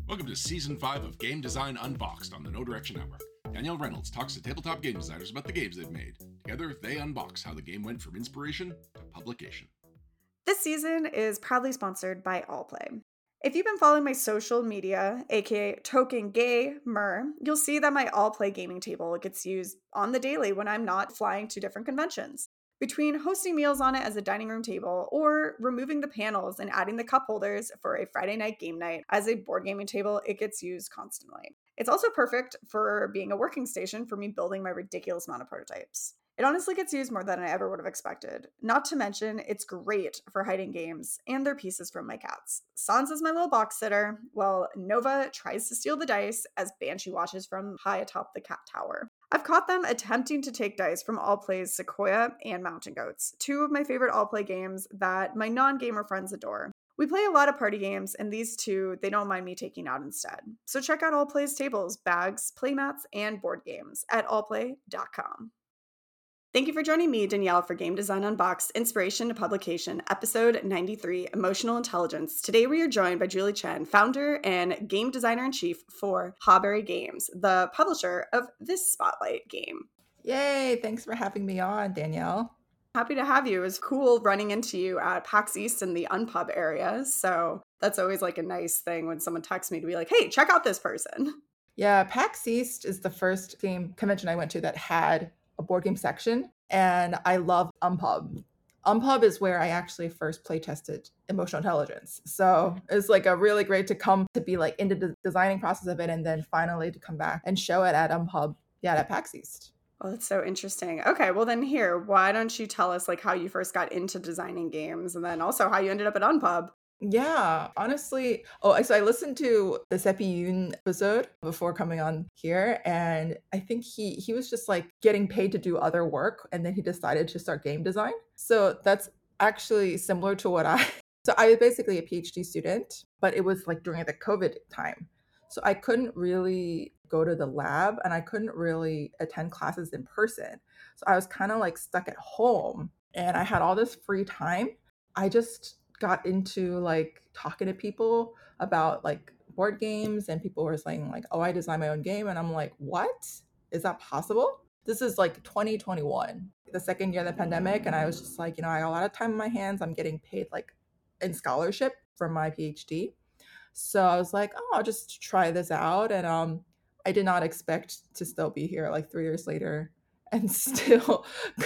Welcome to Season 5 of Game Design Unboxed on the No Direction Network. Danielle Reynolds talks to tabletop game designers about the games they've made. Together, they unbox how the game went from inspiration to publication. This season is proudly sponsored by Allplay. If you've been following my social media, aka Token Gamer, you'll see that my Allplay gaming table gets used on the daily when I'm not flying to different conventions. Between hosting meals on it as a dining room table or removing the panels and adding the cup holders for a Friday night game night as a board gaming table, it gets used constantly. It's also perfect for being a working station for me building my ridiculous amount of prototypes. It honestly gets used more than I ever would have expected. Not to mention, it's great for hiding games and their pieces from my cats. Sans is my little box sitter, while Nova tries to steal the dice as Banshee watches from high atop the cat tower. I've caught them attempting to take dice from Allplay's Sequoia and Mountain Goats, two of my favorite Allplay games that my non-gamer friends adore. We play a lot of party games, and these two, they don't mind me taking out instead. So check out Allplay's tables, bags, playmats, and board games at allplay.com. Thank you for joining me, Danielle, for Game Design Unboxed, Inspiration to Publication, Episode 93, Emotional Intelligence. Today we are joined by Julie Chen, founder and game designer-in-chief for Hawberry Games, the publisher of this Spotlight game. Yay! Thanks for having me on, Danielle. Happy to have you. It was cool running into you at PAX East in the Unpub area, so that's always like a nice thing when someone texts me to be like, hey, check out this person. Yeah, PAX East is the first game convention I went to that had a board game section, and I love Unpub. Unpub is where I actually first play tested Emotional Intelligence. So it's like a really great to come to be like into the designing process of it and then finally to come back and show it at Unpub, at PAX East. Oh, that's so interesting. Okay, well then here, why don't you tell us like how you first got into designing games and then also how you ended up at Unpub? Yeah, honestly. So I listened to the Seppi Yoon episode before coming on here, and I think he was just like getting paid to do other work, and then he decided to start game design. So that's actually similar to what I. So I was basically a PhD student, but it was like during the COVID time, so I couldn't really go to the lab, and I couldn't really attend classes in person. So I was kind of like stuck at home, and I had all this free time. I just got into like talking to people about like board games, and people were saying like, oh, I design my own game, and I'm like, what? Is that possible? This is like 2021, the second year of the pandemic, and I was just like, I got a lot of time on my hands. I'm getting paid like in scholarship for my PhD. So I was like, oh, I'll just try this out. And I did not expect to still be here like 3 years later and still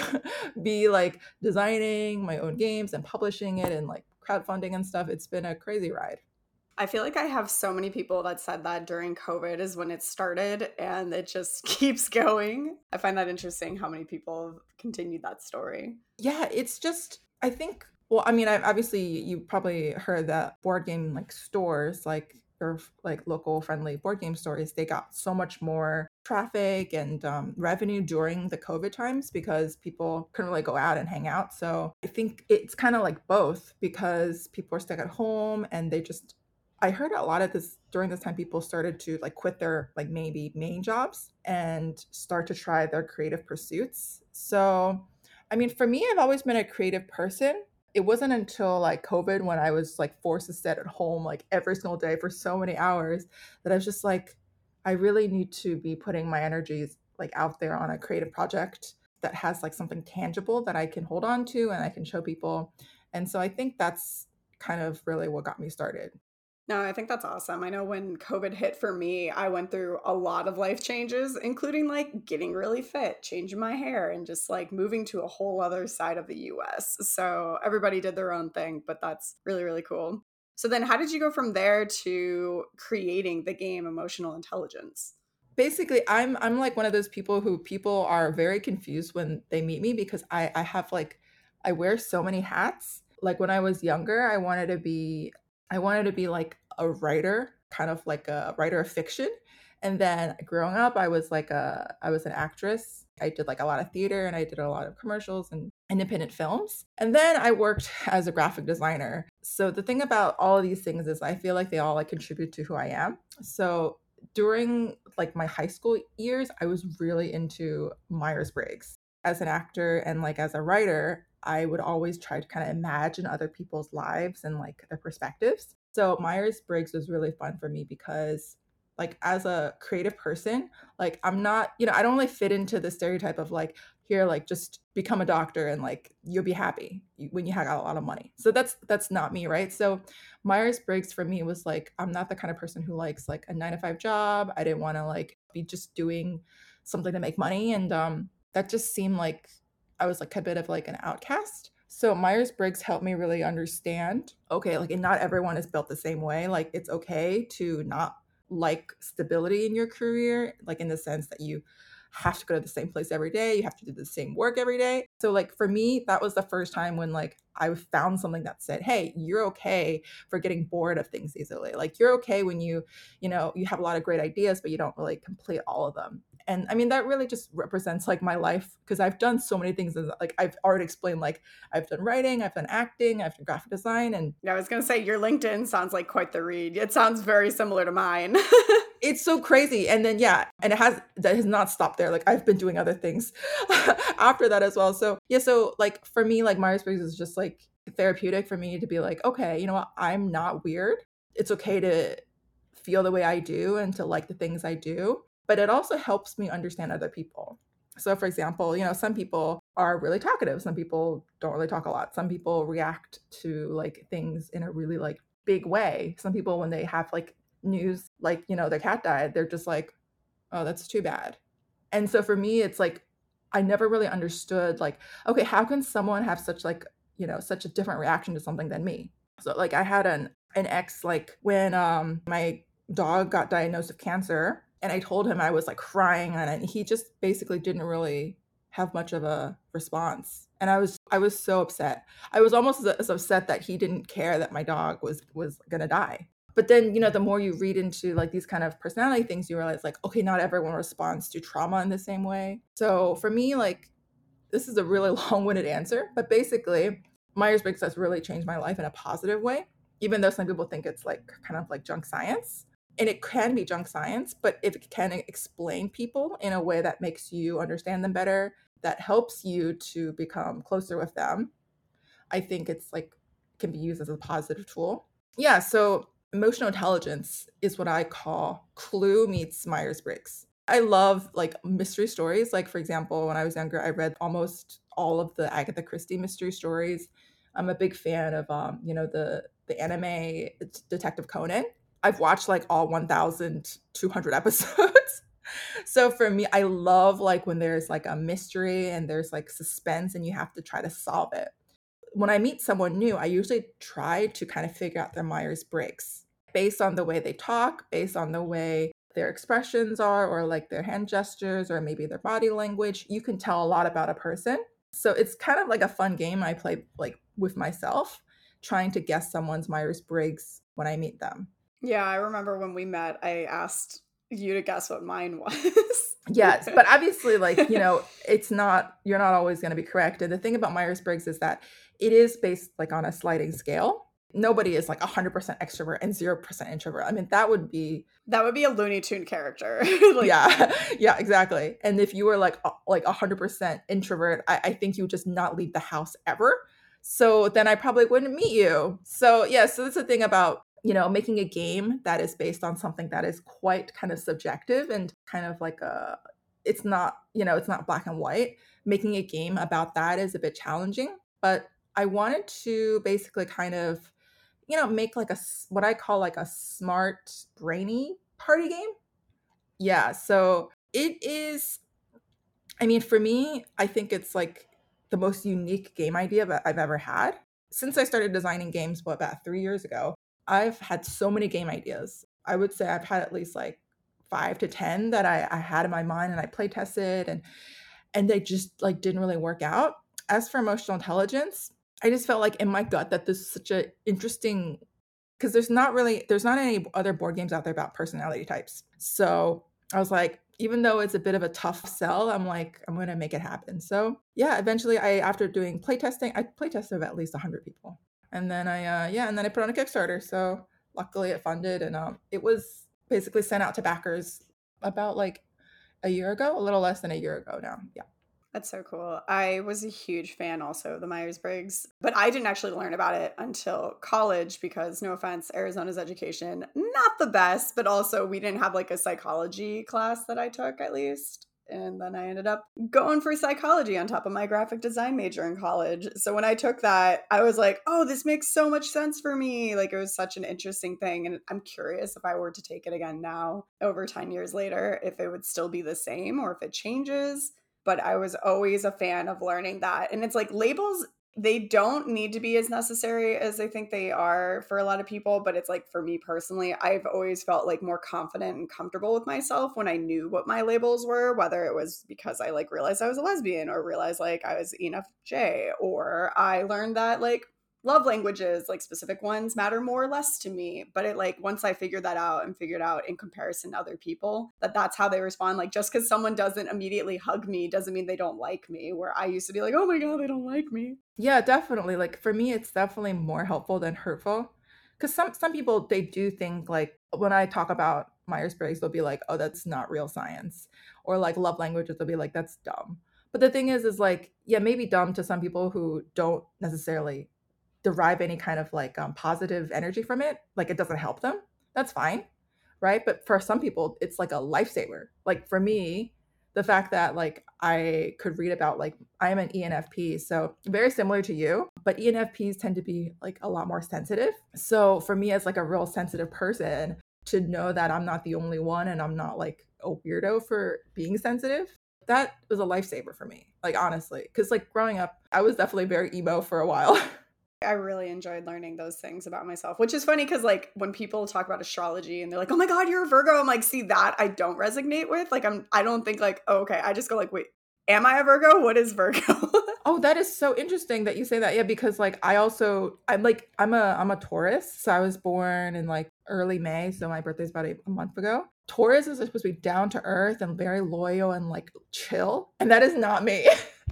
be like designing my own games and publishing it and like crowdfunding and stuff. It's been a crazy ride. I feel like I have so many people that said that during COVID is when it started and it just keeps going. I find that interesting how many people have continued that story. Yeah, it's just, I think, well, I mean, obviously you probably heard that board game like stores, like your like local friendly board game stores, they got so much more traffic and revenue during the COVID times because people couldn't really go out and hang out. So I think it's kind of like both because people are stuck at home and they just, I heard a lot of this during this time, people started to like quit their like maybe main jobs and start to try their creative pursuits. So, I mean, for me, I've always been a creative person. It wasn't until like COVID when I was like forced to sit at home like every single day for so many hours that I was just like, I really need to be putting my energies like out there on a creative project that has like something tangible that I can hold on to and I can show people. And so I think that's kind of really what got me started. No, I think that's awesome. I know when COVID hit for me, I went through a lot of life changes, including like getting really fit, changing my hair, and just like moving to a whole other side of the US. So everybody did their own thing, but that's really, really cool. So then how did you go from there to creating the game Emotional Intelligence? Basically, I'm like one of those people who people are very confused when they meet me because I have like I wear so many hats. Like when I was younger, I wanted to be like a writer, kind of like a writer of fiction. And then growing up, I was an actress. I did like a lot of theater and I did a lot of commercials and independent films. And then I worked as a graphic designer. So the thing about all of these things is I feel like they all like contribute to who I am. So during like my high school years, I was really into Myers-Briggs. As an actor and like as a writer, I would always try to kind of imagine other people's lives and like their perspectives. So Myers-Briggs was really fun for me because like as a creative person, like I'm not, I don't really fit into the stereotype of like, here, like just become a doctor and like you'll be happy when you have a lot of money. So that's not me, right? So Myers-Briggs for me was like, I'm not the kind of person who likes like a 9 to 5 job. I didn't want to like be just doing something to make money. And that just seemed like I was like a bit of like an outcast. So Myers-Briggs helped me really understand, okay, like and not everyone is built the same way. Like it's okay to not like stability in your career, like in the sense that you have to go to the same place every day, you have to do the same work every day. So like for me, that was the first time when like I found something that said, hey, you're okay for getting bored of things easily. Like you're okay when you have a lot of great ideas, but you don't really complete all of them. And I mean, that really just represents like my life because I've done so many things. Like I've already explained, like I've done writing, I've done acting, I've done graphic design. And Yeah, I was going to say your LinkedIn sounds like quite the read. It sounds very similar to mine. it's so crazy. And then, and that has not stopped there. Like I've been doing other things after that as well. So yeah, so like for me, like Myers-Briggs is just like therapeutic for me to be like, okay, you know what? I'm not weird. It's okay to feel the way I do and to like the things I do. But it also helps me understand other people. So for example, some people are really talkative. Some people don't really talk a lot. Some people react to like things in a really like big way. Some people, when they have like news, like, their cat died, they're just like, oh, that's too bad. And so for me, it's like, I never really understood like, okay, how can someone have such like, such a different reaction to something than me? So like I had an ex, like when my dog got diagnosed with cancer and I told him I was like crying on it, and he just basically didn't really have much of a response. And I was so upset. I was almost as upset that he didn't care that my dog was gonna die. But then, the more you read into like these kind of personality things, you realize like, okay, not everyone responds to trauma in the same way. So for me, like, this is a really long-winded answer, but basically Myers-Briggs has really changed my life in a positive way, even though some people think it's like kind of like junk science. And it can be junk science, but if it can explain people in a way that makes you understand them better, that helps you to become closer with them, I think it's like can be used as a positive tool. Yeah, so emotional intelligence is what I call Clue meets Myers-Briggs. I love like mystery stories. Like for example, when I was younger, I read almost all of the Agatha Christie mystery stories. I'm a big fan of the anime Detective Conan. I've watched like all 1,200 episodes. So for me, I love like when there's like a mystery and there's like suspense and you have to try to solve it. When I meet someone new, I usually try to kind of figure out their Myers-Briggs based on the way they talk, based on the way their expressions are, or like their hand gestures, or maybe their body language. You can tell a lot about a person. So it's kind of like a fun game I play like with myself, trying to guess someone's Myers-Briggs when I meet them. Yeah, I remember when we met, I asked you to guess what mine was. Yes, but obviously, like, it's not, you're not always going to be correct. And the thing about Myers-Briggs is that it is based like on a sliding scale. Nobody is like 100% extrovert and 0% introvert. I mean, that would be a Looney Tune character. like, yeah, exactly. And if you were like 100% introvert, I think you would just not leave the house ever. So then I probably wouldn't meet you. So yeah, so that's the thing about making a game that is based on something that is quite kind of subjective and kind of like it's not black and white. Making a game about that is a bit challenging, but I wanted to basically kind of, make like what I call like a smart, brainy party game. Yeah. So it is, I mean, for me, I think it's like the most unique game idea that I've ever had. Since I started designing games, about 3 years ago, I've had so many game ideas. I would say I've had at least like 5 to 10 that I had in my mind and I play tested and they just like didn't really work out. As for emotional intelligence, I just felt like in my gut that this is such an interesting, because there's not any other board games out there about personality types. So I was like, even though it's a bit of a tough sell, I'm like, I'm going to make it happen. So yeah, eventually after doing playtesting, I playtested with at least 100 people. And then and then I put on a Kickstarter. So luckily it funded and it was basically sent out to backers about like a year ago, a little less than a year ago now. Yeah. That's so cool. I was a huge fan also of the Myers-Briggs, but I didn't actually learn about it until college because, no offense, Arizona's education, not the best, but also we didn't have like a psychology class that I took at least. And then I ended up going for psychology on top of my graphic design major in college. So when I took that, I was like, oh, this makes so much sense for me. Like it was such an interesting thing. And I'm curious if I were to take it again now, over 10 years later, if it would still be the same or if it changes. But I was always a fan of learning that. And it's like labels, they don't need to be as necessary as I think they are for a lot of people. But it's like for me personally, I've always felt like more confident and comfortable with myself when I knew what my labels were, whether it was because I like realized I was a lesbian or realized like I was ENFJ, or I learned that like love languages, like specific ones, matter more or less to me. But it like once I figured that out and figured out in comparison to other people that that's how they respond. Like just because someone doesn't immediately hug me doesn't mean they don't like me. Where I used to be like, oh my god, they don't like me. Yeah, definitely. Like for me, it's definitely more helpful than hurtful. Because some people they do think like when I talk about Myers-Briggs, they'll be like, oh, that's not real science. Or like love languages, they'll be like, that's dumb. But the thing is like, yeah, maybe dumb to some people who don't necessarily derive any kind of like positive energy from it. Like it doesn't help them. That's fine. Right. But for some people, it's like a lifesaver. Like for me, the fact that like I could read about like I'm an ENFP, so very similar to you, but ENFPs tend to be like a lot more sensitive. So for me as like a real sensitive person to know that I'm not the only one and I'm not like a weirdo for being sensitive, that was a lifesaver for me. Like honestly, cuz like growing up, I was definitely very emo for a while. I really enjoyed learning those things about myself, which is funny because like when people talk about astrology and they're like, "Oh my god, you're a Virgo," I'm like, "See that I don't resonate with." Like I don't think like, oh, okay. I just go like, "Wait, am I a Virgo? What is Virgo?" Oh, that is so interesting that you say that. Yeah, because like I'm a Taurus, so I was born in like early May, so my birthday's about a month ago. Taurus is supposed to be down to earth and very loyal and like chill, and that is not me.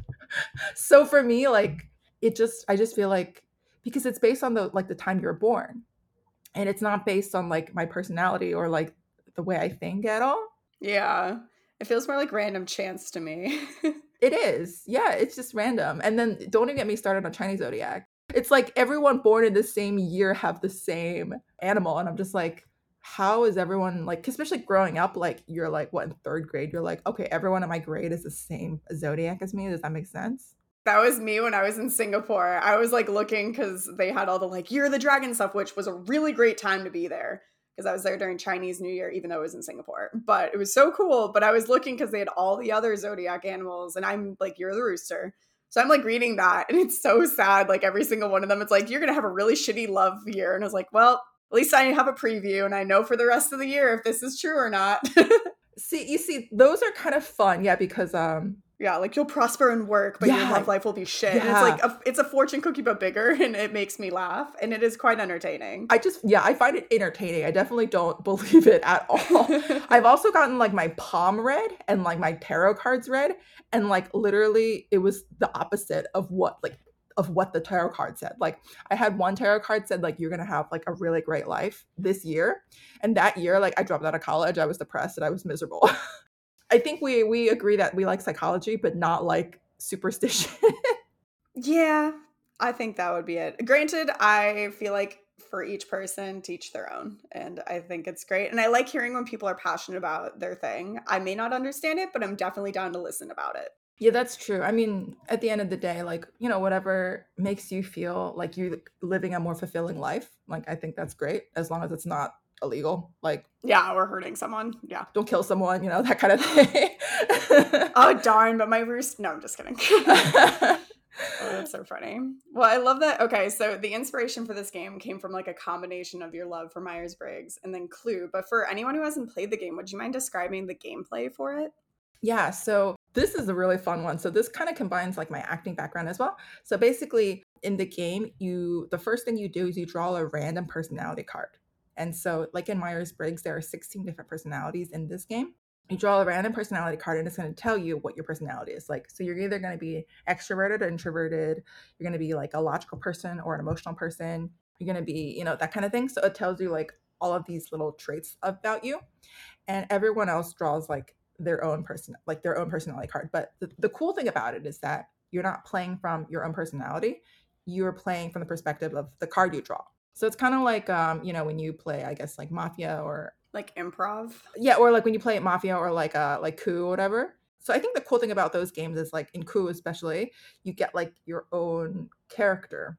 So for me, like I just feel like because it's based on the like the time you're born, and it's not based on like my personality or like the way I think at all. Yeah. It feels more like random chance to me. It is. Yeah, it's just random. And then don't even get me started on Chinese zodiac. It's like everyone born in the same year have the same animal. And I'm just like, how is everyone like, especially growing up, like you're like, what, in third grade? You're like, okay, everyone in my grade is the same zodiac as me. Does that make sense? That was me when I was in Singapore. I was like looking because they had all the like Year of the Dragon stuff, which was a really great time to be there because I was there during Chinese New Year, even though it was in Singapore. But it was so cool. But I was looking because they had all the other zodiac animals, and I'm like, You're the rooster. So I'm like reading that, and it's so sad. Like every single one of them, it's like, You're going to have a really shitty love year. And I was like, Well, at least I have a preview, and I know for the rest of the year if this is true or not. See, you see, those are kind of fun. Yeah, because Yeah, like you'll prosper in work, but your yeah, love life will be shit. And it's yeah. like it's a fortune cookie but bigger, and it makes me laugh, and it is quite entertaining. I find it entertaining. I definitely don't believe it at all. I've also gotten like my palm read and like my tarot cards read, and like literally it was the opposite of what the tarot card said. Like I had one tarot card said like you're gonna have like a really great life this year, and that year like I dropped out of college. I was depressed and I was miserable. I think we agree that we like psychology, but not like superstition. Yeah, I think that would be it. Granted, I feel like for each person, teach their own, and I think it's great. And I like hearing when people are passionate about their thing. I may not understand it, but I'm definitely down to listen about it. Yeah, that's true. I mean, at the end of the day, like, you know, whatever makes you feel like you're living a more fulfilling life, like, I think that's great as long as it's not illegal. Like, Yeah, or hurting someone. Yeah. don't kill someone, you know, that kind of thing. Oh darn! But my roost. No, I'm just kidding. Oh, that's so funny. Well, I love that. Okay, so the inspiration for this game came from like a combination of your love for Myers-Briggs and then Clue. But for anyone who hasn't played the game, would you mind describing the gameplay for it? Yeah, so this is a really fun one. So this kind of combines like my acting background as well. So basically in the game, the first thing you do is you draw a random personality card. And so like in Myers-Briggs, there are 16 different personalities in this game. You draw a random personality card and it's going to tell you what your personality is like. So you're either going to be extroverted or introverted. You're going to be like a logical person or an emotional person. You're going to be, you know, that kind of thing. So it tells you like all of these little traits about you. And everyone else draws like their own personality card. But the cool thing about it is that you're not playing from your own personality. You're playing from the perspective of the card you draw. So it's kind of like, when you play, I guess, like Mafia or like improv. Yeah, or like when you play Mafia or like Coup or whatever. So I think the cool thing about those games is like in Coup especially, you get like your own character.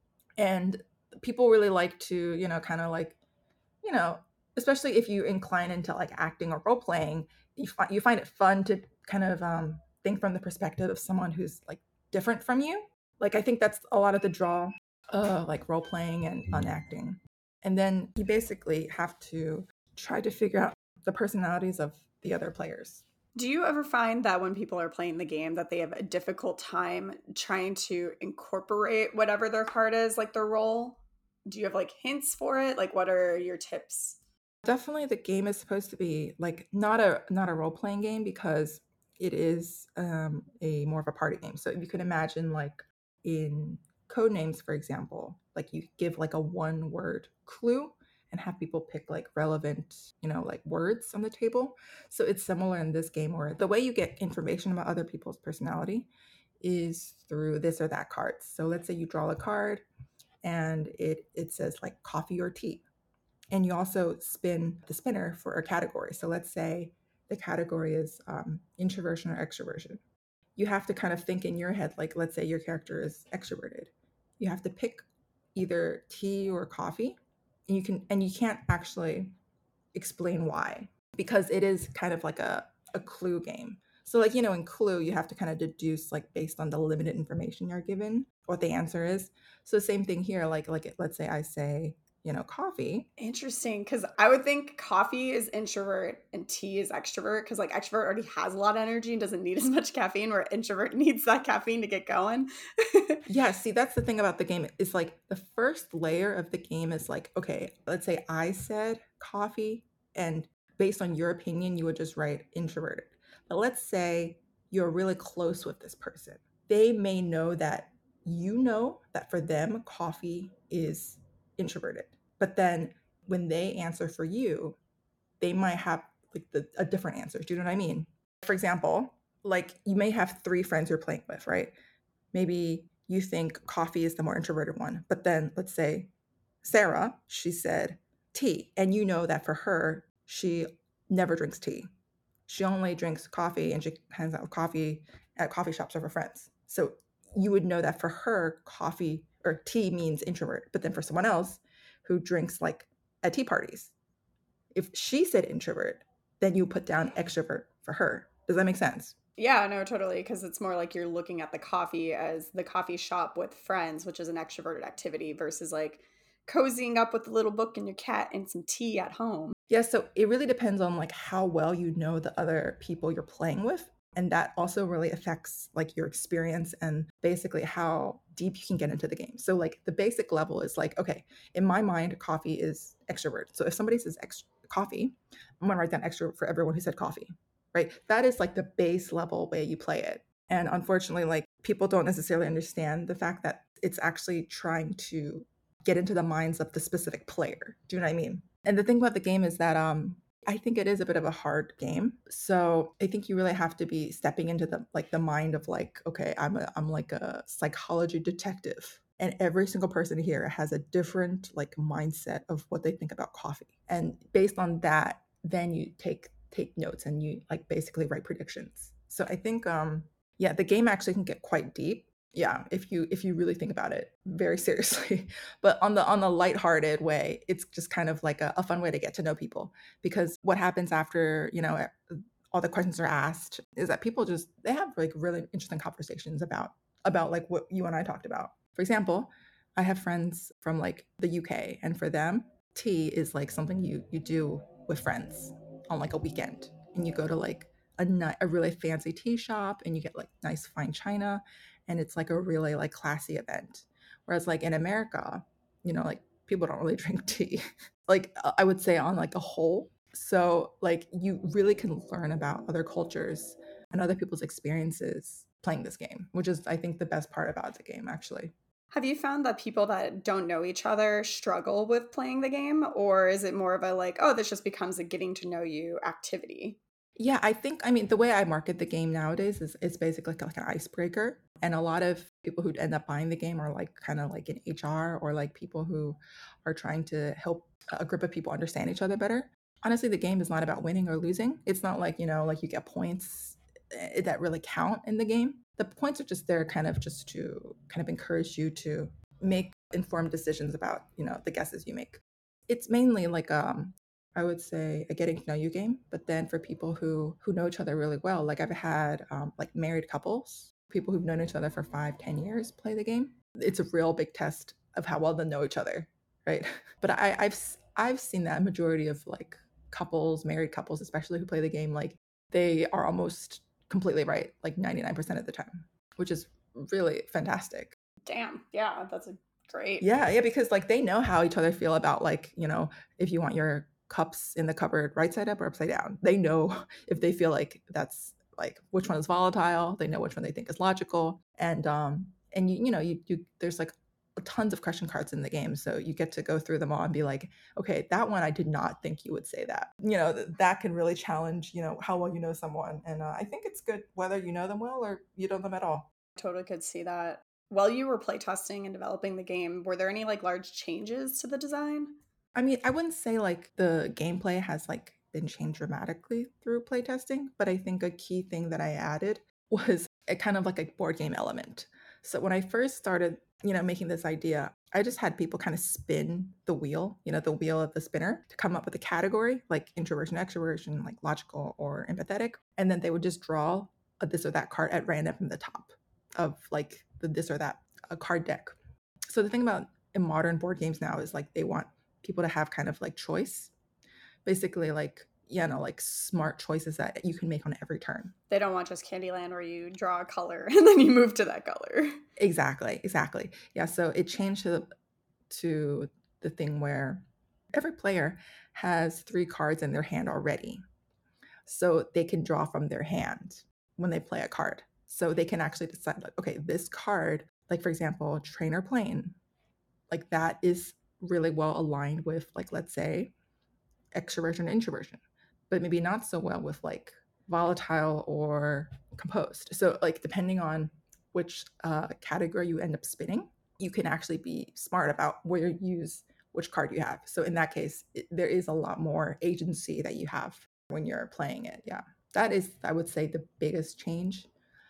And people really like to, kind of like, especially if you incline into like acting or role playing, you find it fun to kind of think from the perspective of someone who's like different from you. Like I think that's a lot of the draw, like role playing and on acting. And then you basically have to try to figure out the personalities of the other players. Do you ever find that when people are playing the game that they have a difficult time trying to incorporate whatever their card is, like their role? Do you have like hints for it? Like what are your tips? Definitely the game is supposed to be like not a role-playing game because it is a more of a party game. So you could imagine like in Codenames, for example, like you give like a one-word clue and have people pick like relevant, like words on the table. So it's similar in this game where the way you get information about other people's personality is through this or that cards. So let's say you draw a card and it says like coffee or tea. And you also spin the spinner for a category. So let's say the category is introversion or extroversion. You have to kind of think in your head, like let's say your character is extroverted. You have to pick either tea or coffee, and you can't actually explain why because it is kind of like a clue game. So like, in Clue, you have to kind of deduce like based on the limited information you're given what the answer is. So same thing here, like let's say I say, coffee. Interesting, because I would think coffee is introvert and tea is extrovert, because like extrovert already has a lot of energy and doesn't need as much caffeine, where introvert needs that caffeine to get going. Yeah, see, that's the thing about the game. It's like the first layer of the game is like, okay, let's say I said coffee, and based on your opinion, you would just write introverted. But let's say you're really close with this person. They may know that for them, coffee is introverted. But then when they answer for you, they might have like a different answer. Do you know what I mean? For example, like you may have 3 friends you're playing with, right? Maybe you think coffee is the more introverted one, but then let's say Sarah, she said tea, and you know that for her, she never drinks tea. She only drinks coffee and she hangs out with coffee at coffee shops with her friends. So you would know that for her, coffee or tea means introvert. But then for someone else who drinks like at tea parties, if she said introvert, then you put down extrovert for her. Does that make sense? Yeah, no, totally. Because it's more like you're looking at the coffee as the coffee shop with friends, which is an extroverted activity, versus like cozying up with a little book and your cat and some tea at home. Yeah, so it really depends on like how well you know the other people you're playing with. And that also really affects like your experience and basically how deep you can get into the game. So like the basic level is like, okay, in my mind, coffee is extrovert. So if somebody says coffee, I'm gonna write down extrovert for everyone who said coffee, right? That is like the base level way you play it. And unfortunately, like people don't necessarily understand the fact that it's actually trying to get into the minds of the specific player. Do you know what I mean? And the thing about the game is that I think it is a bit of a hard game. So I think you really have to be stepping into the mind of like, okay, I'm like a psychology detective. And every single person here has a different like mindset of what they think about coffee. And based on that, then you take notes and you like basically write predictions. So I think the game actually can get quite deep. Yeah, if you really think about it very seriously. But on the lighthearted way, it's just kind of like a fun way to get to know people. Because what happens after, all the questions are asked is that people they have like really interesting conversations about like what you and I talked about. For example, I have friends from like the UK, and for them, tea is like something you do with friends on like a weekend, and you go to like a really fancy tea shop and you get like nice fine china, and it's like a really like classy event. Whereas like in America, like people don't really drink tea, like I would say on like a whole. So like you really can learn about other cultures and other people's experiences playing this game, which is I think the best part about the game actually. Have you found that people that don't know each other struggle with playing the game? Or is it more of a like, oh, this just becomes a getting to know you activity? Yeah, I mean, the way I market the game nowadays is it's basically like an icebreaker. And a lot of people who end up buying the game are like kind of like in HR or like people who are trying to help a group of people understand each other better. Honestly, the game is not about winning or losing. It's not like, like you get points that really count in the game. The points are just there kind of just to kind of encourage you to make informed decisions about, the guesses you make. It's mainly like I would say a getting to know you game. But then for people who know each other really well, like I've had like married couples, people who've known each other for 5, 10 years play the game. It's a real big test of how well they know each other, right? But I've seen that majority of like couples, married couples, especially who play the game, like they are almost completely right, like 99% of the time, which is really fantastic. Damn. Yeah, that's a great. Yeah, because like they know how each other feel about like, if you want your cups in the cupboard right side up or upside down. They know if they feel like that's like which one is volatile, they know which one they think is logical. And you there's like tons of question cards in the game. So you get to go through them all and be like, okay, that one I did not think you would say that. That can really challenge, how well you know someone. And I think it's good whether you know them well or you know them at all. Totally could see that. While you were playtesting and developing the game, were there any like large changes to the design? I mean, I wouldn't say like the gameplay has like been changed dramatically through playtesting, but I think a key thing that I added was a kind of like a board game element. So when I first started, making this idea, I just had people kind of spin the wheel, the wheel of the spinner to come up with a category like introversion, extroversion, like logical or empathetic. And then they would just draw a this or that card at random from the top of like the this or that a card deck. So the thing about in modern board games now is like they want people to have kind of like choice, basically like like smart choices that you can make on every turn. They don't want just Candyland where you draw a color and then you move to that color. Exactly. Yeah, so it changed to the thing where every player has 3 cards in their hand already, so they can draw from their hand when they play a card. So they can actually decide like, okay, this card, like for example trainer plane, like that is really well aligned with like, let's say, extroversion and introversion, but maybe not so well with like volatile or composed. So like depending on which category you end up spinning, you can actually be smart about where you use which card you have. So in that case, there is a lot more agency that you have when you're playing it. Yeah, that is, I would say, the biggest change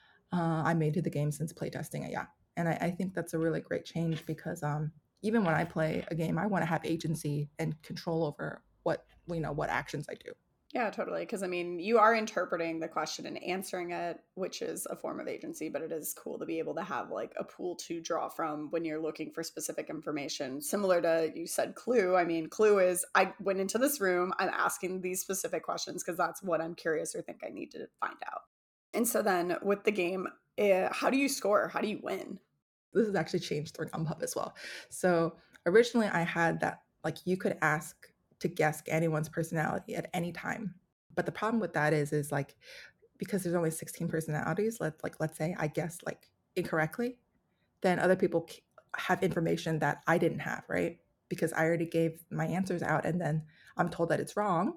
I made to the game since playtesting it. Yeah, and I think that's a really great change because even when I play a game, I want to have agency and control over what actions I do. Yeah, totally. Because I mean, you are interpreting the question and answering it, which is a form of agency, but it is cool to be able to have like a pool to draw from when you're looking for specific information. Similar to you said Clue. I mean, Clue is I went into this room, I'm asking these specific questions because that's what I'm curious or think I need to find out. And so then with the game, how do you score? How do you win? This has actually changed during Unpub as well. So originally I had that like you could ask to guess anyone's personality at any time. But the problem with that is like because there's only 16 personalities, let's say I guess like incorrectly, then other people have information that I didn't have, right? Because I already gave my answers out and then I'm told that it's wrong.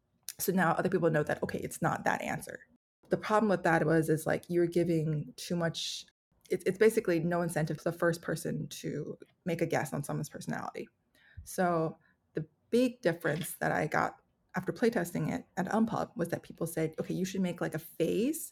So now other people know that okay, it's not that answer. The problem with that is like you're giving too much. It's basically no incentive for the first person to make a guess on someone's personality. So the big difference that I got after playtesting it at Unpub was that people said, okay, you should make like a phase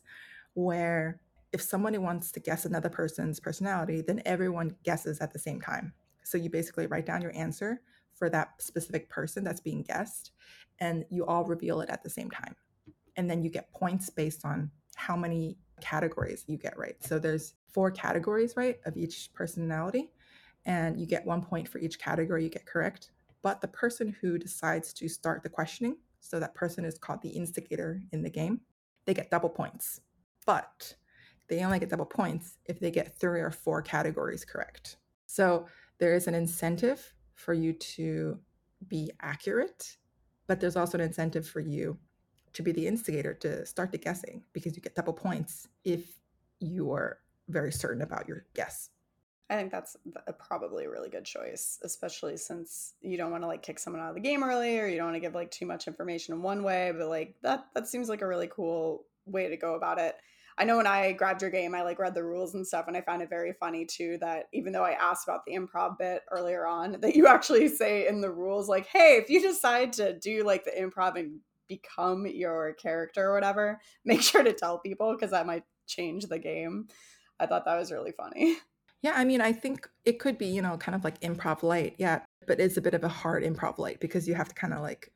where if somebody wants to guess another person's personality, then everyone guesses at the same time. So you basically write down your answer for that specific person that's being guessed, and you all reveal it at the same time. And then you get points based on how many categories you get right. So there's 4 categories, right, of each personality, and you get 1 point for each category you get correct. But the person who decides to start the questioning, so that person is called the instigator in the game, they get double points. But they only get double points if they get 3 or 4 categories correct. So there is an incentive for you to be accurate, but there's also an incentive for you to be the instigator to start the guessing because you get double points if you are very certain about your guess. I think that's probably a really good choice, especially since you don't want to like kick someone out of the game early, or you don't want to give like too much information in one way, but like that seems like a really cool way to go about it. I know when I grabbed your game, I like read the rules and stuff, and I found it very funny too that even though I asked about the improv bit earlier on, that you actually say in the rules like, "Hey, if you decide to do like the improv and become your character or whatever, make sure to tell people because that might change the game." I thought that was really funny. Yeah, I mean, I think it could be, kind of like improv light. Yeah, but it's a bit of a hard improv light because you have to kind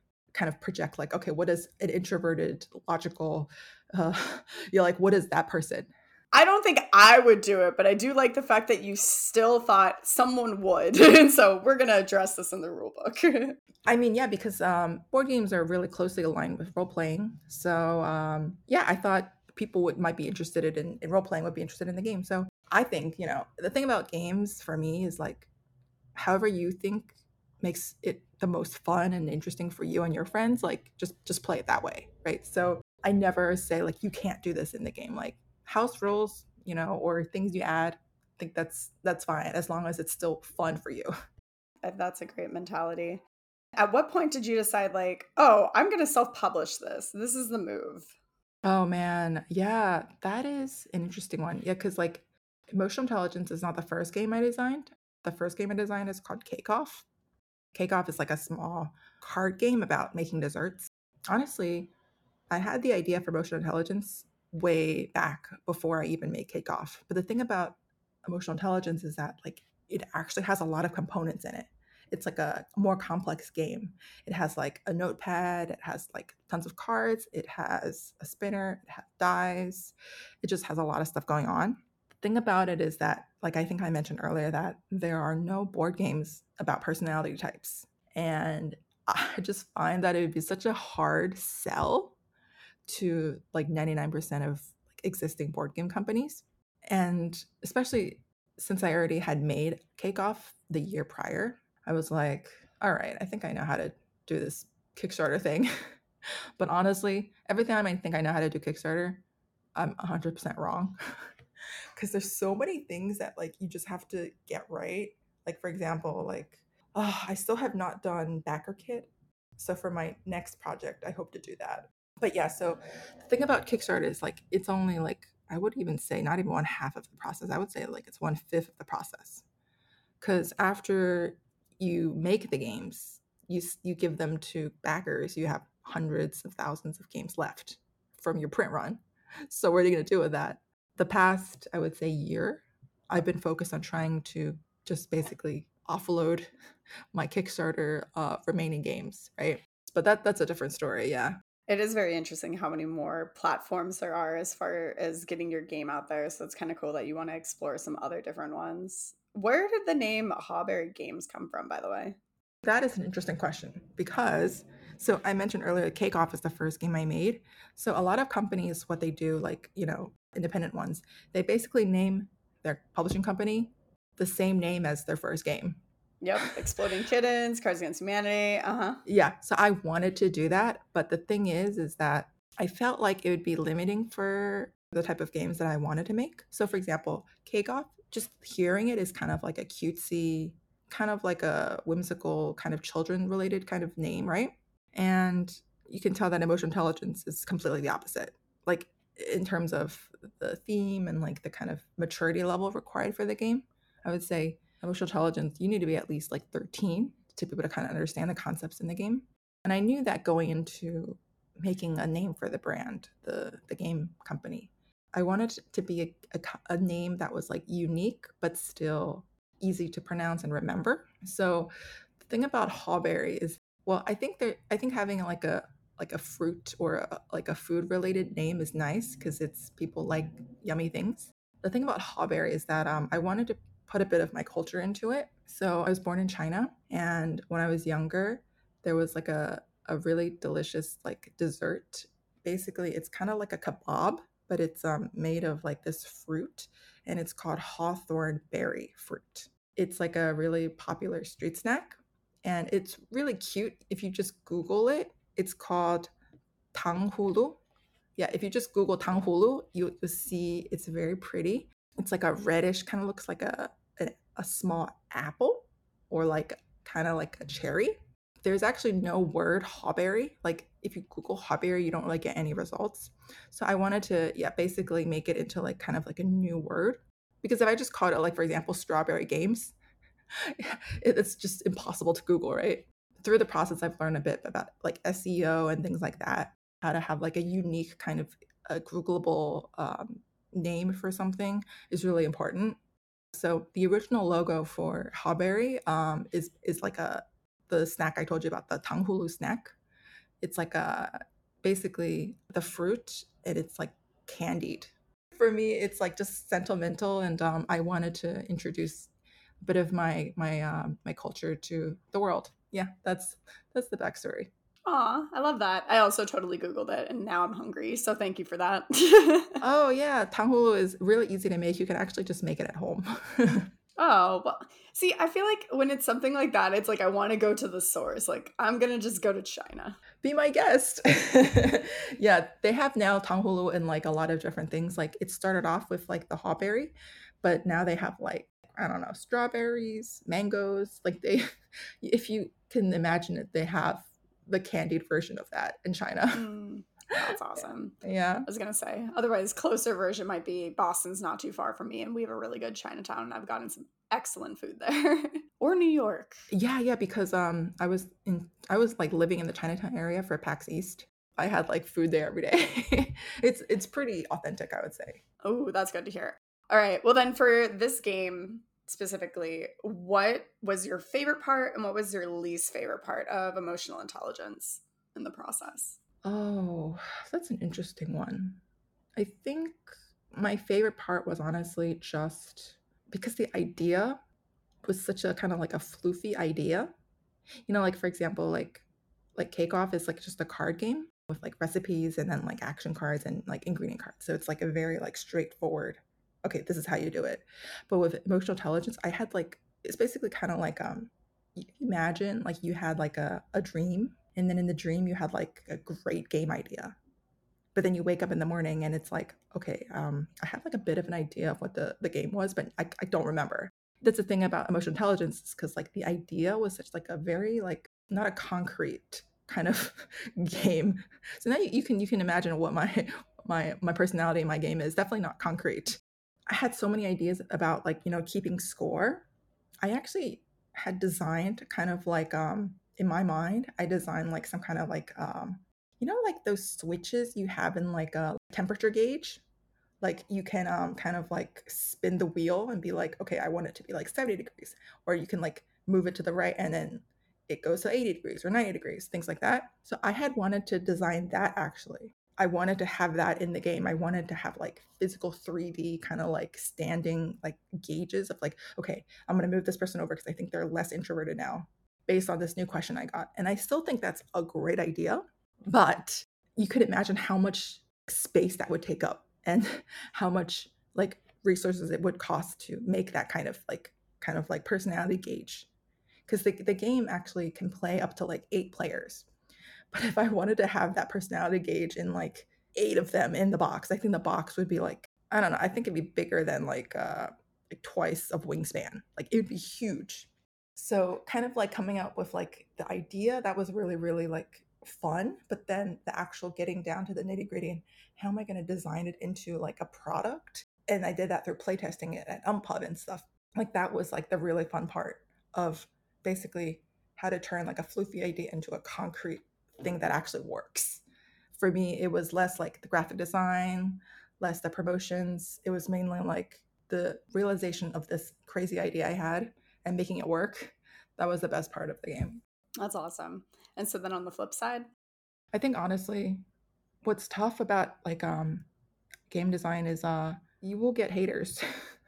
of project like, okay, what is an introverted, logical, uh, you're like, what is that person? I don't think I would do it, but I do like the fact that you still thought someone would. And so we're going to address this in the rule book. I mean, yeah, because board games are really closely aligned with role playing. So yeah, I thought people might be interested in role playing, would be interested in the game. So I think, the thing about games for me is like, however you think makes it the most fun and interesting for you and your friends, like just play it that way, right? So I never say like you can't do this in the game, like house rules, or things you add. I think that's fine as long as it's still fun for you. That's a great mentality. At what point did you decide like, oh, I'm going to self-publish this? This is the move. Oh man, yeah, that is an interesting one. Yeah, because like Emotional Intelligence is not the first game I designed. The first game I designed is called Cake Off. Cake Off is like a small card game about making desserts. Honestly, I had the idea for Emotional Intelligence way back before I even made Cake Off. But the thing about Emotional Intelligence is that like it actually has a lot of components in it. It's like a more complex game. It has like a notepad, it has like tons of cards, it has a spinner, it has dice. It just has a lot of stuff going on. The thing about it is that, like I think I mentioned earlier, that there are no board games about personality types. And I just find that it would be such a hard sell to like 99% of like existing board game companies. And especially since I already had made Cake Off the year prior, I was like, all right, I think I know how to do this Kickstarter thing. But honestly, every time I think I know how to do Kickstarter, I'm 100% wrong. Because there's so many things that like you just have to get right. Like for example, like I still have not done BackerKit. So for my next project, I hope to do that. But yeah, so the thing about Kickstarter is like it's only like I would even say not even 1/2 of the process. I would say like it's 1/5 of the process. Because after you make the games, you give them to backers. You have hundreds of thousands of games left from your print run. So what are you going to do with that? The past, I would say, year, I've been focused on trying to just basically offload my Kickstarter remaining games, right? But that's a different story, yeah. It is very interesting how many more platforms there are as far as getting your game out there. So it's kind of cool that you want to explore some other different ones. Where did the name Hawberry Games come from, by the way? That is an interesting question because, so I mentioned earlier, Cake Off is the first game I made. So a lot of companies, what they do, like, independent ones, they basically name their publishing company the same name as their first game. Yep, Exploding Kittens, Cards Against Humanity. Yeah, so I wanted to do that, but the thing is that I felt like it would be limiting for the type of games that I wanted to make. So for example, Cake Off, just hearing it is kind of like a cutesy, kind of like a whimsical, kind of children related kind of name, right? And you can tell that Emotional Intelligence is completely the opposite. Like in terms of the theme and like the kind of maturity level required for the game, I would say Emotional Intelligence, you need to be at least like 13 to be able to kind of understand the concepts in the game. And I knew that going into making a name for the brand, the game company, I wanted to be a name that was like unique, but still easy to pronounce and remember. So the thing about Hawberry is, well, I think having like a fruit or like a food related name is nice because it's people like yummy things. The thing about Hawberry is that I wanted to put a bit of my culture into it. So I was born in China, and when I was younger, there was like a really delicious like dessert. Basically, it's kind of like a kebab, but it's made of like this fruit, and it's called hawthorn berry fruit. It's like a really popular street snack, and it's really cute. If you just Google it, it's called tanghulu. Yeah, if you just Google tanghulu, you'll see it's very pretty. It's like a reddish, kind of looks like an a small apple or like kind of like a cherry. There's actually no word hawberry. Like if you Google hawberry, you don't really get any results. So I wanted to, yeah, basically make it into like kind of like a new word. Because if I just called it like, for example, strawberry games, it's just impossible to Google, right? Through the process, I've learned a bit about like SEO and things like that, how to have like a unique kind of a Googleable name for something is really important. So the original logo for Hawberry is like the snack I told you about, the tanghulu snack. It's like a basically the fruit, and it's like candied. For me, it's like just sentimental, and I wanted to introduce a bit of my culture to the world. Yeah, that's the backstory. Aw, I love that. I also totally Googled it and now I'm hungry. So thank you for that. Oh yeah, tanghulu is really easy to make. You can actually just make it at home. Oh, well, see, I feel like when it's something like that, it's like I want to go to the source. Like, I'm going to just go to China. Be my guest. Yeah, they have now tanghulu in like a lot of different things. Like it started off with like the hawberry, but now they have like I don't know, strawberries, mangoes. Like they, if you can imagine it, they have the candied version of that in China. Mm, that's awesome. Yeah. I was going to say, otherwise, closer version might be Boston's not too far from me, and we have a really good Chinatown, and I've gotten some excellent food there. Or New York. Yeah, because I was like living in the Chinatown area for PAX East. I had like food there every day. It's pretty authentic, I would say. Oh, that's good to hear. All right. Well, then for this game specifically, what was your favorite part and what was your least favorite part of emotional intelligence in the process? Oh, that's an interesting one. I think my favorite part was honestly just because the idea was such a kind of like a floofy idea. You know, like for example, like Cake Off is like just a card game with like recipes and then like action cards and like ingredient cards. So it's like a very like straightforward, okay, this is how you do it. But with emotional intelligence, I had like it's basically kind of like imagine like you had like a dream, and then in the dream you had like a great game idea. But then you wake up in the morning and it's like, okay, I have like a bit of an idea of what the game was, but I don't remember. That's the thing about emotional intelligence, because like the idea was such like a very like not a concrete kind of game. So now you can imagine what my personality in my game is. Definitely not concrete. I had so many ideas about like, you know, keeping score. I actually had designed kind of like in my mind, I designed like some kind of like you know, like those switches you have in like a temperature gauge. Like you can kind of like spin the wheel and be like, okay, I want it to be like 70 degrees, or you can like move it to the right and then it goes to 80 degrees or 90 degrees, things like that. So I had wanted to design that actually. I wanted to have that in the game. I wanted to have like physical 3D kind of like standing like gauges of like, okay, I'm going to move this person over because I think they're less introverted now based on this new question I got. And I still think that's a great idea, but you could imagine how much space that would take up and how much like resources it would cost to make that kind of like personality gauge, because the game actually can play up to like 8 players. But if I wanted to have that personality gauge in like 8 of them in the box, I think the box would be like, I don't know, I think it'd be bigger than like twice of wingspan. Like it would be huge. So kind of like coming up with like the idea that was really really like fun, but then the actual getting down to the nitty gritty and how am I going to design it into like a product. And I did that through playtesting it at Unpub and stuff. Like that was like the really fun part of basically how to turn like a floofy idea into a concrete thing that actually works. For me, it was less like the graphic design, less the promotions. It was mainly like the realization of this crazy idea I had and making it work. That was the best part of the game. That's awesome. And so then on the flip side, I think honestly, what's tough about like game design is you will get haters.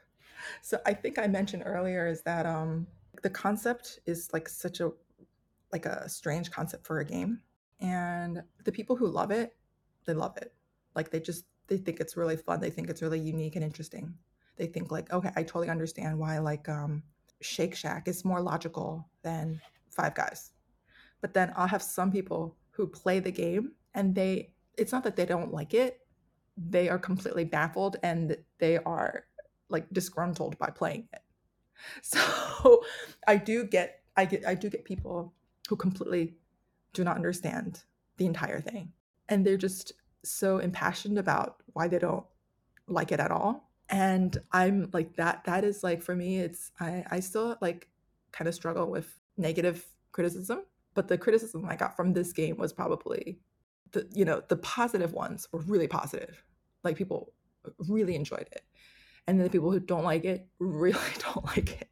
So I think I mentioned earlier is that the concept is like such a like a strange concept for a game. And the people who love it, they love it. Like they think it's really fun. They think it's really unique and interesting. They think like, okay, I totally understand why like Shake Shack is more logical than Five Guys. But then I'll have some people who play the game and it's not that they don't like it. They are completely baffled and they are like disgruntled by playing it. So I do get people who completely do not understand the entire thing. And they're just so impassioned about why they don't like it at all. And I'm like that is like for me, it's I still like kind of struggle with negative criticism, but the criticism I got from this game was probably the positive ones were really positive. Like people really enjoyed it. And then the people who don't like it really don't like it.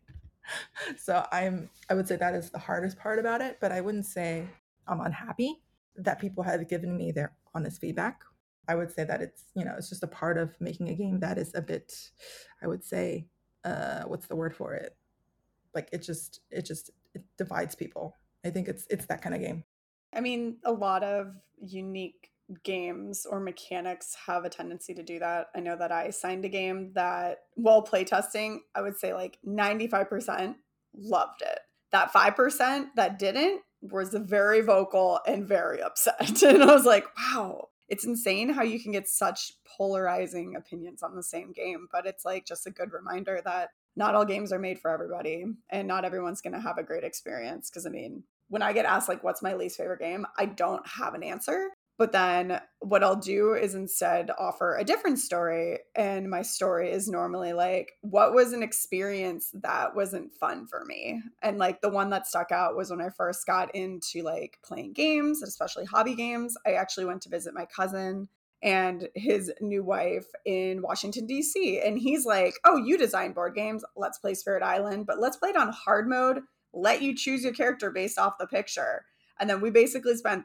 So I would say that is the hardest part about it, but I wouldn't say I'm unhappy that people have given me their honest feedback. I would say that it's just a part of making a game that is a bit, I would say, what's the word for it? Like it divides people. I think it's that kind of game. I mean, a lot of unique games or mechanics have a tendency to do that. I know that I signed a game that, while playtesting, I would say like 95% loved it. That 5% that didn't was very vocal and very upset. And I was like, wow, it's insane how you can get such polarizing opinions on the same game. But it's like just a good reminder that not all games are made for everybody and not everyone's going to have a great experience. Because I mean, when I get asked like what's my least favorite game, I don't have an answer. But then what I'll do is instead offer a different story. And my story is normally like, what was an experience that wasn't fun for me? And like the one that stuck out was when I first got into like playing games, especially hobby games. I actually went to visit my cousin and his new wife in Washington, D.C. And he's like, oh, you design board games. Let's play Spirit Island, but let's play it on hard mode. Let you choose your character based off the picture. And then we basically spent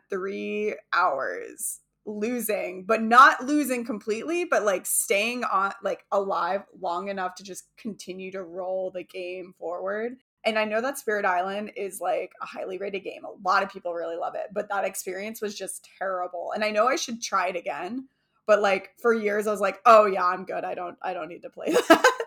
3 hours losing, but not losing completely, but like staying on like alive long enough to just continue to roll the game forward. And I know that Spirit Island is like a highly rated game. A lot of people really love it, but that experience was just terrible. And I know I should try it again, but like for years I was like, "Oh yeah, I'm good. I don't need to play that."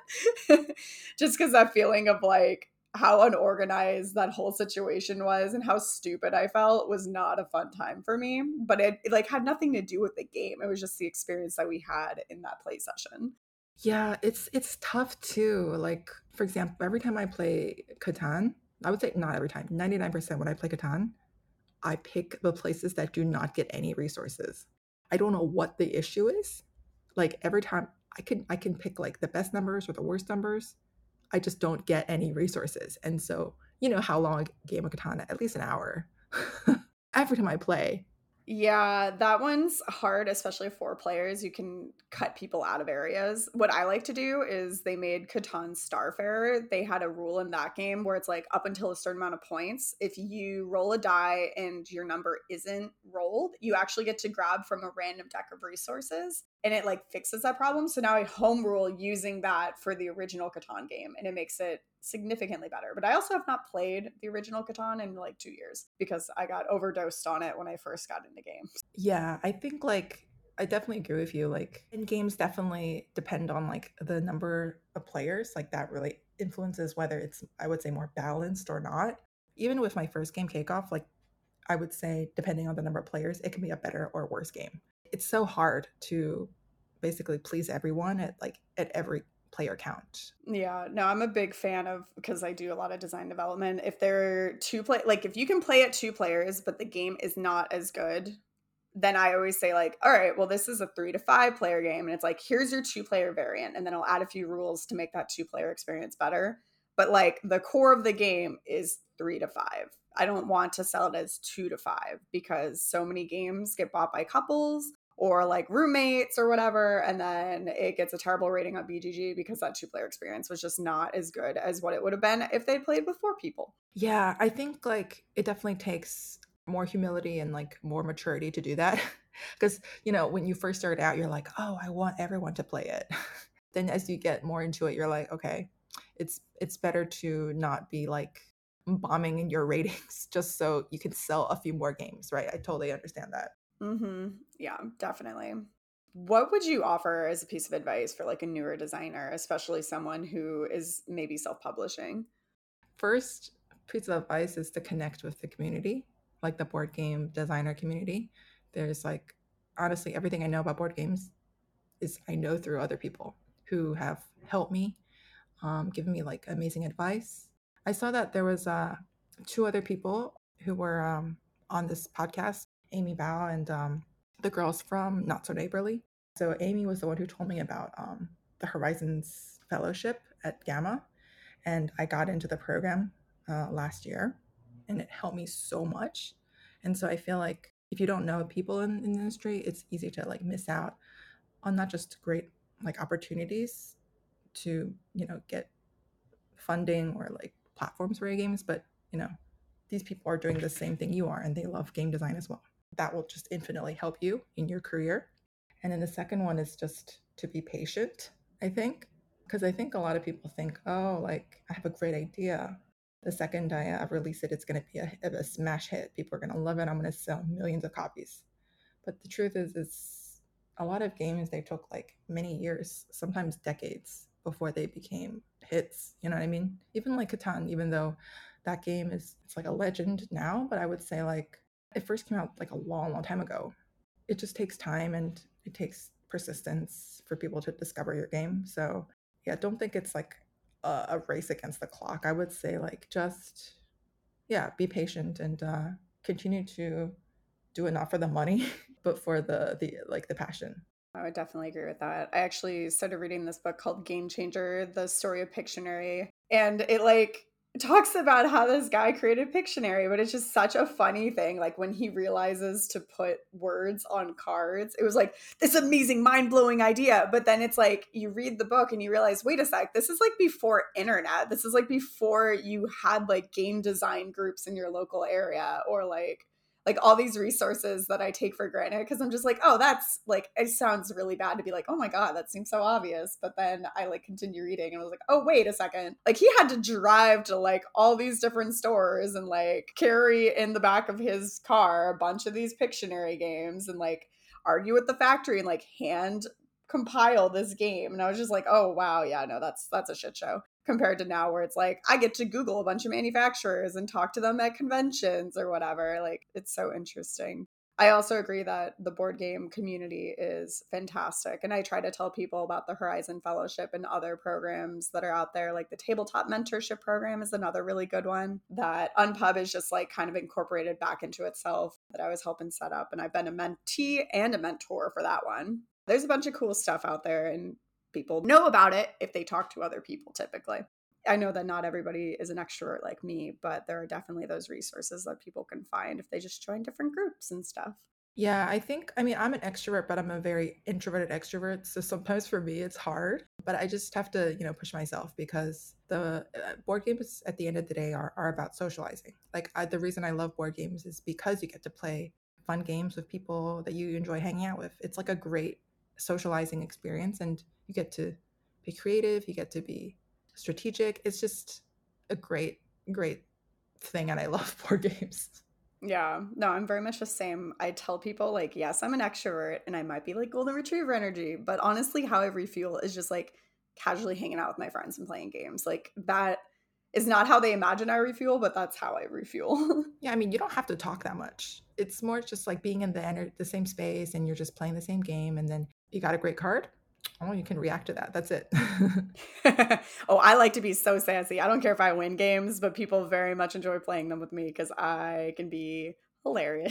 Just cuz that feeling of like how unorganized that whole situation was and how stupid I felt was not a fun time for me. But it like had nothing to do with the game. It was just the experience that we had in that play session. Yeah, it's tough too. Like, for example, every time I play Catan, I would say not every time, 99% when I play Catan, I pick the places that do not get any resources. I don't know what the issue is. Like every time I can pick like the best numbers or the worst numbers. I just don't get any resources. And so, you know how long a game of Catan, at least an hour. Every time I play, Yeah, that one's hard, especially for players. You can cut people out of areas. What I like to do is they made Catan Starfarer. They had a rule in that game where it's like up until a certain amount of points, if you roll a die and your number isn't rolled, you actually get to grab from a random deck of resources and it like fixes that problem. So now I home rule using that for the original Catan game and it makes it significantly better. But I also have not played the original Catan in like 2 years because I got overdosed on it when I first got into games. yeah, I think like I definitely agree with you. Like, in games definitely depend on like the number of players. Like that really influences whether it's, I would say, more balanced or not. Even with my first game Cake Off, like I would say, depending on the number of players, it can be a better or worse game. It's so hard to basically please everyone at every player count. Yeah, no, I'm a big fan of because I do a lot of design development. If they're like if you can play it 2 players, but the game is not as good, then I always say like, all right, well, this is a 3 to 5 player game, and it's like here's your 2 player variant, and then I'll add a few rules to make that 2 player experience better. But like the core of the game is 3 to 5. I don't want to sell it as 2 to 5 because so many games get bought by couples or like roommates or whatever, and then it gets a terrible rating on BGG because that 2 player experience was just not as good as what it would have been if they played with 4 people. Yeah, I think like it definitely takes more humility and like more maturity to do that. Because, when you first start out, you're like, oh, I want everyone to play it. Then as you get more into it, you're like, okay, it's better to not be like bombing in your ratings just so you can sell a few more games, right? I totally understand that. Yeah, definitely. What would you offer as a piece of advice for like a newer designer, especially someone who is maybe self-publishing? First piece of advice is to connect with the community, like the board game designer community. There's like, honestly, everything I know about board games is I know through other people who have helped me. giving me like amazing advice. I saw that there was 2 other people who were on this podcast, Amy Bao and the girls from Not So Neighborly. So Amy was the one who told me about the Horizons Fellowship at Gamma, and I got into the program last year, and it helped me so much. And so I feel like if you don't know people in the industry, it's easy to like miss out on not just great like opportunities to get funding or like platforms for your games, but these people are doing the same thing you are, and they love game design as well. That will just infinitely help you in your career. And then the second one is just to be patient, I think, because I think a lot of people think, oh, like I have a great idea. The second I release it, it's going to be a smash hit. People are going to love it. I'm going to sell millions of copies. But the truth is a lot of games, they took like many years, sometimes decades before they became hits. You know what I mean? Even like Catan, even though that game it's like a legend now, but I would say like it first came out like a long, long time ago. It just takes time and it takes persistence for people to discover your game. So yeah, don't think it's like a race against the clock. I would say like just be patient and continue to do it not for the money, but for the like the passion. I would definitely agree with that. I actually started reading this book called Game Changer, The Story of Pictionary. And it like talks about how this guy created Pictionary, but it's just such a funny thing. Like when he realizes to put words on cards, it was like this amazing, mind-blowing idea. But then it's like you read the book and you realize, wait a sec, this is like before internet. This is like before you had like game design groups in your local area, or like all these resources that I take for granted, because I'm just like, oh, that's like, it sounds really bad to be like, oh my God, that seems so obvious. But then I like continue reading and I was like, oh, wait a second. Like he had to drive to like all these different stores and like carry in the back of his car a bunch of these Pictionary games and like argue with the factory and like hand compile this game. And I was just like, oh wow, yeah, no, that's a shit show compared to now where it's like I get to Google a bunch of manufacturers and talk to them at conventions or whatever. Like it's so interesting. I also agree that the board game community is fantastic. And I try to tell people about the Horizon Fellowship and other programs that are out there. Like the Tabletop Mentorship Program is another really good one that Unpub is just like kind of incorporated back into itself that I was helping set up. And I've been a mentee and a mentor for that one. There's a bunch of cool stuff out there, and people know about it if they talk to other people typically. I know that not everybody is an extrovert like me, but there are definitely those resources that people can find if they just join different groups and stuff. Yeah, I mean, I'm an extrovert, but I'm a very introverted extrovert. So sometimes for me, it's hard, but I just have to, push myself because the board games at the end of the day are about socializing. Like the reason I love board games is because you get to play fun games with people that you enjoy hanging out with. It's like a great socializing experience, and you get to be creative, you get to be strategic. It's just a great thing, and I love board games. Yeah, no, I'm very much the same. I tell people like, yes, I'm an extrovert and I might be like golden retriever energy, but honestly how I refuel is just like casually hanging out with my friends and playing games. Like that is not how they imagine I refuel, but that's how I refuel. Yeah, I mean, you don't have to talk that much. It's more just like being in the same space, and you're just playing the same game, and then you got a great card. Oh, you can react to that. That's it. Oh, I like to be so sassy. I don't care if I win games, but people very much enjoy playing them with me because I can be hilarious.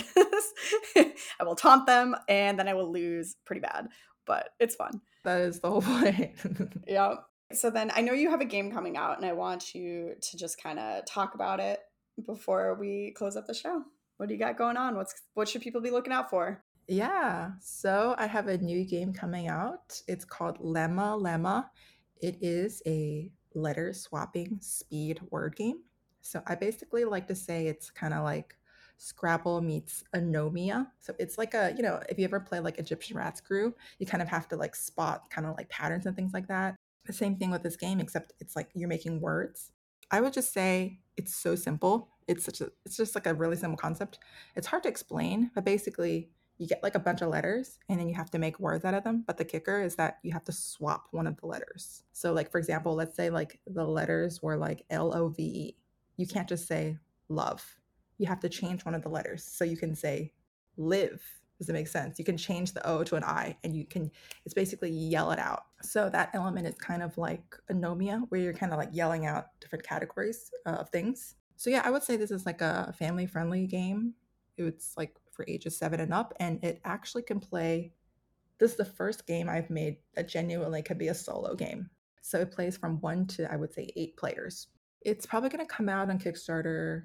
I will taunt them and then I will lose pretty bad, but it's fun. That is the whole point. Yeah. So then I know you have a game coming out and I want you to just kind of talk about it before we close up the show. What do you got going on? What should people be looking out for? Yeah, so I have a new game coming out. It's called Lemma Lemma. It is a letter swapping speed word game. So I basically like to say it's kind of like Scrabble meets Anomia. So it's like if you ever play like Egyptian Rat Screw, you kind of have to like spot kind of like patterns and things like that. The same thing with this game, except it's like you're making words. I would just say it's so simple. It's just like a really simple concept. It's hard to explain, but basically you get like a bunch of letters and then you have to make words out of them. But the kicker is that you have to swap one of the letters. So like, for example, let's say like the letters were like LOVE. You can't just say love. You have to change one of the letters. So you can say live Does it make sense? You can change the O to an I, and it's basically yell it out. So that element is kind of like a Nomia, where you're kind of like yelling out different categories of things. So yeah, I would say this is like a family-friendly game. It's like for ages 7 and up, and it actually can play. This is the first game I've made that genuinely could be a solo game. So it plays from 1 to, I would say, 8 players. It's probably going to come out on Kickstarter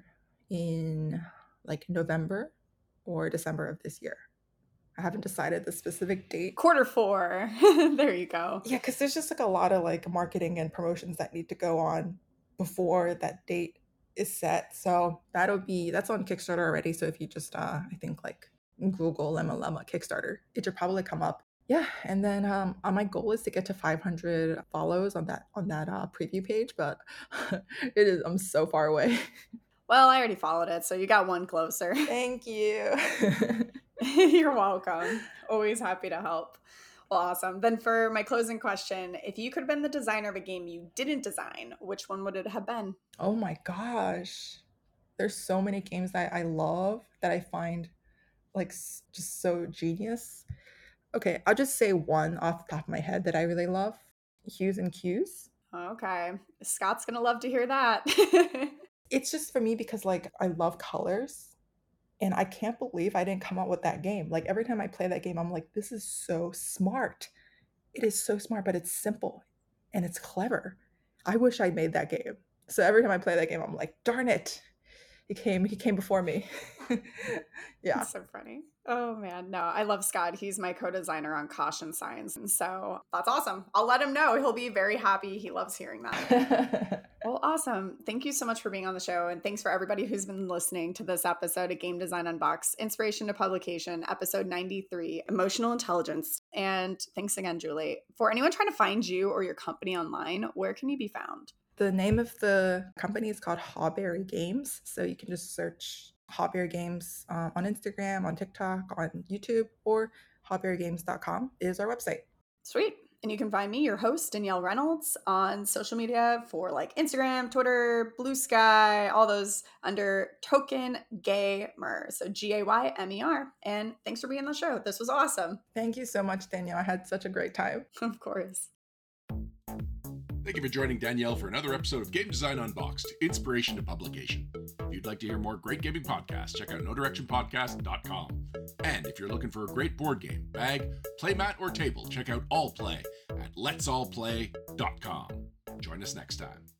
in like November or December of this year. I haven't decided the specific date. Q4. There you go. Yeah, because there's just like a lot of like marketing and promotions that need to go on before that date is set. So that's on Kickstarter already. So if you just I think like Google Lemma Lemma Kickstarter, it should probably come up. Yeah, and then my goal is to get to 500 follows on that preview page, but I'm so far away. Well, I already followed it, so you got one closer. Thank you. You're welcome. Always happy to help. Well, awesome. Then for my closing question, if you could have been the designer of a game you didn't design, which one would it have been? Oh my gosh. There's so many games that I love that I find like just so genius. Okay, I'll just say one off the top of my head that I really love. Hues and Cues. Okay. Scott's going to love to hear that. It's just for me because like I love colors. And I can't believe I didn't come up with that game. Like every time I play that game, I'm like, this is so smart. It is so smart, but it's simple and it's clever. I wish I made that game. So every time I play that game, I'm like, darn it. He came before me. Yeah. That's so funny. Oh man, no, I love Scott. He's my co-designer on Caution Signs. And so that's awesome. I'll let him know. He'll be very happy. He loves hearing that. Well, awesome. Thank you so much for being on the show. And thanks for everybody who's been listening to this episode of Game Design Unboxed, Inspiration to Publication, episode 93, Emotional Intelligence. And thanks again, Julie. For anyone trying to find you or your company online, where can you be found? The name of the company is called Hawberry Games. So you can just search Hawberry Games on Instagram, on TikTok, on YouTube, or hawberrygames.com is our website. Sweet. And you can find me, your host, Danielle Reynolds, on social media for like Instagram, Twitter, Blue Sky, all those under Token Gamer. So Gaymer. And thanks for being on the show. This was awesome. Thank you so much, Danielle. I had such a great time. Of course. Thank you for joining Danielle for another episode of Game Design Unboxed, Inspiration to Publication. If you'd like to hear more great gaming podcasts, check out NoDirectionPodcast.com. And if you're looking for a great board game, bag, playmat, or table, check out All Play at Let'sAllPlay.com. Join us next time.